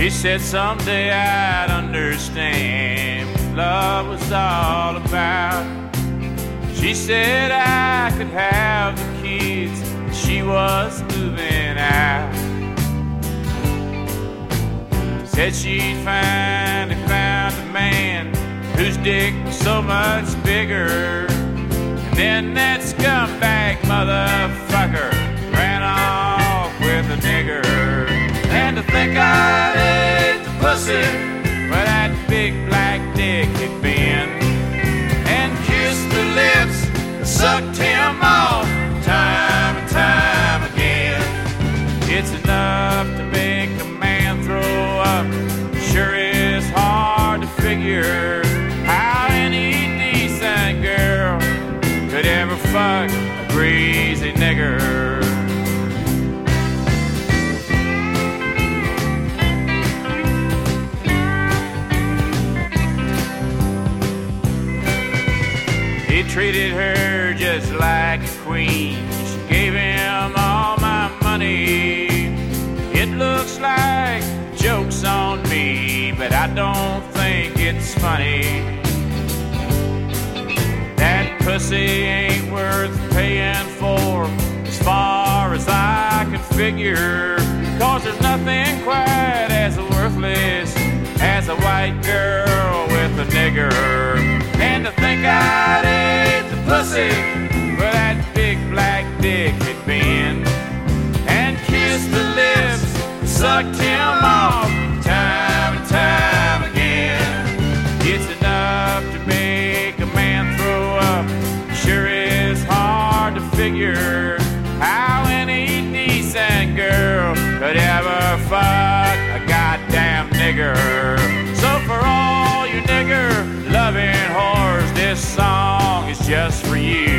She said someday I'd understand what love was all about. She said I could have the kids, she was moving out. Said she'd finally found a man whose dick was so much bigger. And then that scumbag motherfucker ran off with a nigger. And to think I'd ate the pussy where that big black dick had been, and kissed the lips that sucked him off time and time again. It's enough to make a man throw up. Sure is hard to figure how any decent girl could ever fuck a greasy nigger. He treated her just like a queen. She gave him all my money. It looks like joke's on me, but I don't think it's funny. That pussy ain't worth paying for, as far as I can figure. 'Cause there's nothing quite as worthless as a white girl with a nigger. And to think I'd ate the pussy where that big black dick had been, and kissed the lips that sucked him off time and time again. It's enough to make a man throw up. Sure is hard to figure how any decent girl could ever fuck a goddamn nigger. So for all you nigger loving whores, this song is just for you.